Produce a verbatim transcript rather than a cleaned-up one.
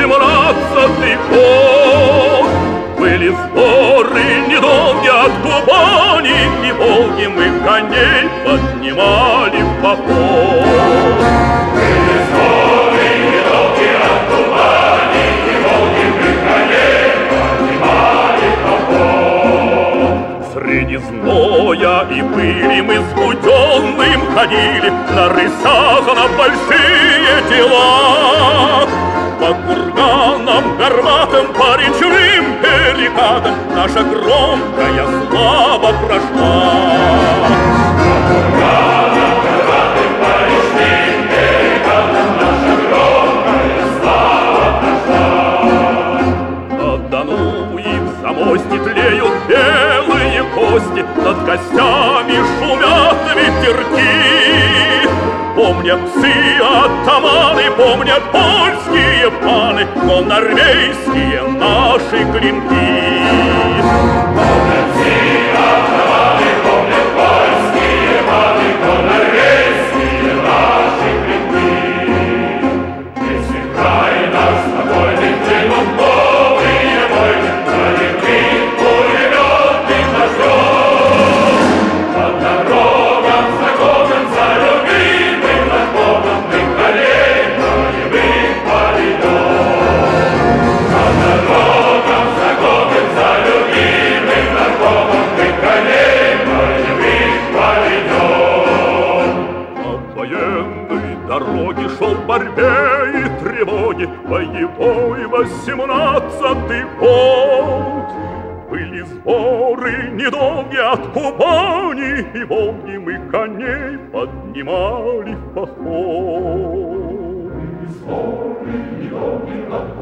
восемнадцатый год. Были сборы недолги от Кубани и Волги, мы коней поднимали в поход. Были сборы недолги от Кубани и Волги, мы коней поднимали в поход. Среди зноя и пыли мы с Буденным ходили на рысях на большие дела. По курганам, горбатым, по речным перекатам наша громкая слава прошла. По курганам, горбатым, по речным перекатам наша громкая слава прошла. На Дону и в Замосте тлеют белые кости, над костями шумят ветерки. Помнят псы атаманы, помнят польские паны, но норвежские наши клинки. Помнят псы атаманы, помнят польские паны, но норвежские наши клинки. Если край наш спокойный, плывут новые войны, пролетит пулеметный дождем. По дорогам знакомым за любимым знакомым мы коней боевых поведем. По дорогам знакомым за любимым знакомым мы коней боевых поведем. По военной дороге шел в борьбе и тревоге боевой восемнадцатый год. Были сборы недолги от Кубани и Волги, мы коней поднимали в поход. Сборы недолги от